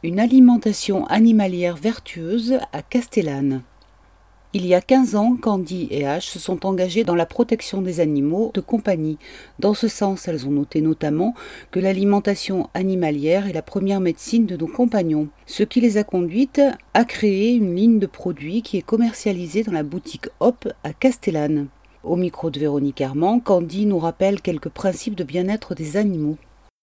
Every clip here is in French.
Une alimentation animalière vertueuse à Castellane. Il y a 15 ans, Candy et H se sont engagées dans la protection des animaux de compagnie. Dans ce sens, elles ont noté notamment que l'alimentation animalière est la première médecine de nos compagnons, ce qui les a conduites à créer une ligne de produits qui est commercialisée dans la boutique Hop à Castellane. Au micro de Véronique Armand, Candy nous rappelle quelques principes de bien-être des animaux.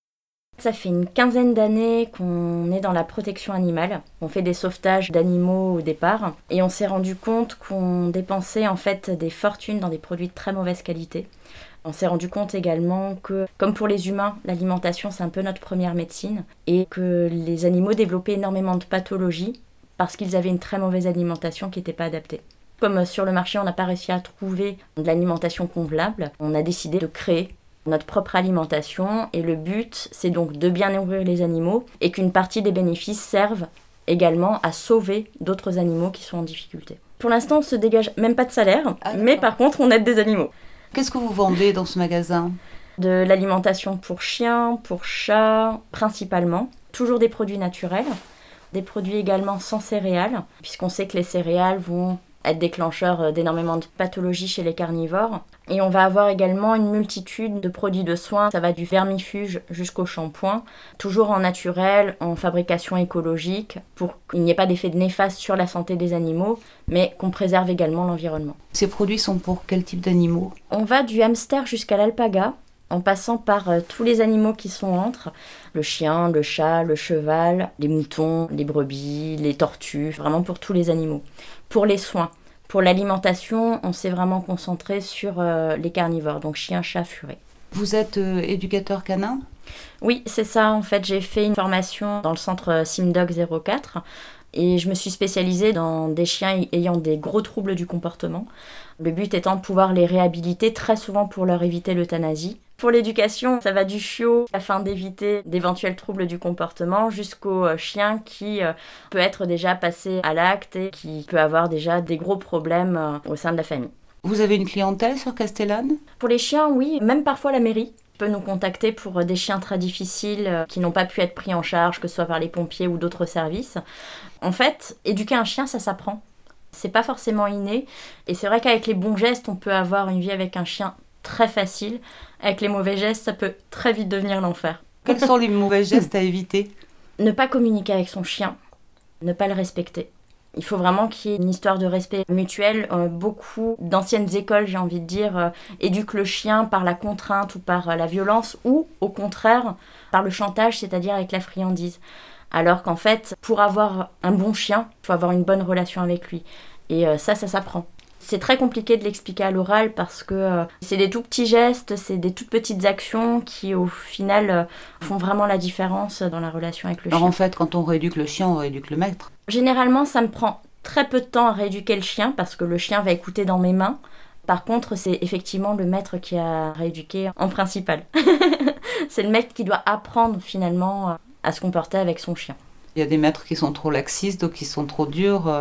Ça fait une quinzaine d'années qu'on est dans la protection animale. On fait des sauvetages d'animaux au départ et on s'est rendu compte qu'on dépensait en fait des fortunes dans des produits de très mauvaise qualité. On s'est rendu compte également que, comme pour les humains, l'alimentation c'est un peu notre première médecine et que les animaux développaient énormément de pathologies parce qu'ils avaient une très mauvaise alimentation qui n'était pas adaptée. Comme sur le marché on n'a pas réussi à trouver de l'alimentation convenable, on a décidé de créer notre propre alimentation et le but c'est donc de bien nourrir les animaux et qu'une partie des bénéfices servent également à sauver d'autres animaux qui sont en difficulté. Pour l'instant on ne se dégage même pas de salaire, mais par contre on aide des animaux. Qu'est-ce que vous vendez dans ce magasin ? De l'alimentation pour chiens, pour chats principalement, toujours des produits naturels, des produits également sans céréales, puisqu'on sait que les céréales vont être déclencheurs d'énormément de pathologies chez les carnivores. Et on va avoir également une multitude de produits de soins. Ça va du vermifuge jusqu'au shampoing, toujours en naturel, en fabrication écologique, pour qu'il n'y ait pas d'effet néfaste sur la santé des animaux, mais qu'on préserve également l'environnement. Ces produits sont pour quel type d'animaux ? On va du hamster jusqu'à l'alpaga, en passant par tous les animaux qui sont entre, le chien, le chat, le cheval, les moutons, les brebis, les tortues, vraiment pour tous les animaux. Pour les soins, pour l'alimentation, on s'est vraiment concentré sur les carnivores, donc chien, chat, furet. Vous êtes éducateur canin ? Oui, c'est ça. En fait, j'ai fait une formation dans le centre Simdog 04 et je me suis spécialisée dans des chiens ayant des gros troubles du comportement. Le but étant de pouvoir les réhabiliter, très souvent pour leur éviter l'euthanasie. Pour l'éducation, ça va du chiot afin d'éviter d'éventuels troubles du comportement jusqu'au chien qui peut être déjà passé à l'acte et qui peut avoir déjà des gros problèmes au sein de la famille. Vous avez une clientèle sur Castellane ? Pour les chiens, oui, même parfois la mairie peut nous contacter pour des chiens très difficiles qui n'ont pas pu être pris en charge, que ce soit par les pompiers ou d'autres services. En fait, éduquer un chien, ça s'apprend. C'est pas forcément inné. Et c'est vrai qu'avec les bons gestes, on peut avoir une vie avec un chien très facile. Avec les mauvais gestes, ça peut très vite devenir l'enfer. Quels sont les mauvais gestes à éviter ? Ne pas communiquer avec son chien, ne pas le respecter. Il faut vraiment qu'il y ait une histoire de respect mutuel. Beaucoup d'anciennes écoles, j'ai envie de dire, éduquent le chien par la contrainte ou par la violence, ou au contraire, par le chantage, c'est-à-dire avec la friandise. Alors qu'en fait, pour avoir un bon chien, il faut avoir une bonne relation avec lui. Et ça s'apprend. C'est très compliqué de l'expliquer à l'oral parce que c'est des tout petits gestes, c'est des toutes petites actions qui au final font vraiment la différence dans la relation avec le chien. Alors en fait, quand on rééduque le chien, on rééduque le maître. Généralement, ça me prend très peu de temps à rééduquer le chien parce que le chien va écouter dans mes mains. Par contre, c'est effectivement le maître qui a rééduqué en principal. C'est le maître qui doit apprendre finalement à se comporter avec son chien. Il y a des maîtres qui sont trop laxistes, d'autres qui sont trop durs.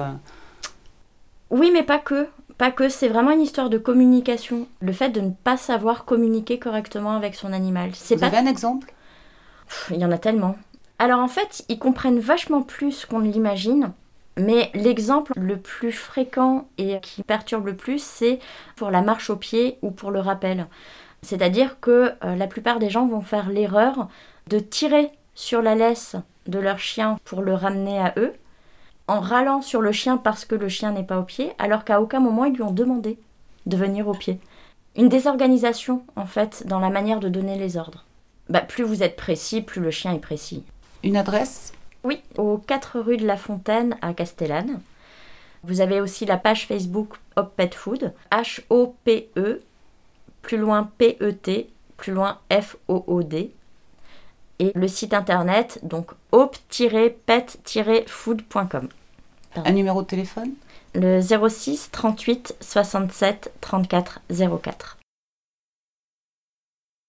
Oui, mais pas que. Pas que, c'est vraiment une histoire de communication. Le fait de ne pas savoir communiquer correctement avec son animal. Vous avez un exemple ? Il y en a tellement. Alors en fait, ils comprennent vachement plus qu'on ne l'imagine. Mais l'exemple le plus fréquent et qui perturbe le plus, c'est pour la marche au pied ou pour le rappel. C'est-à-dire que la plupart des gens vont faire l'erreur de tirer sur la laisse de leur chien pour le ramener à eux, en râlant sur le chien parce que le chien n'est pas au pied, alors qu'à aucun moment ils lui ont demandé de venir au pied. Une désorganisation, en fait, dans la manière de donner les ordres. Plus vous êtes précis, plus le chien est précis. Une adresse ? Oui, aux 4 rue de la Fontaine à Castellane. Vous avez aussi la page Facebook Hop Pet Food, H-O-P-E, plus loin P-E-T, plus loin F-O-O-D. Et le site internet, donc hop-pet-food.com. Un numéro de téléphone ? Le 06 38 67 34 04.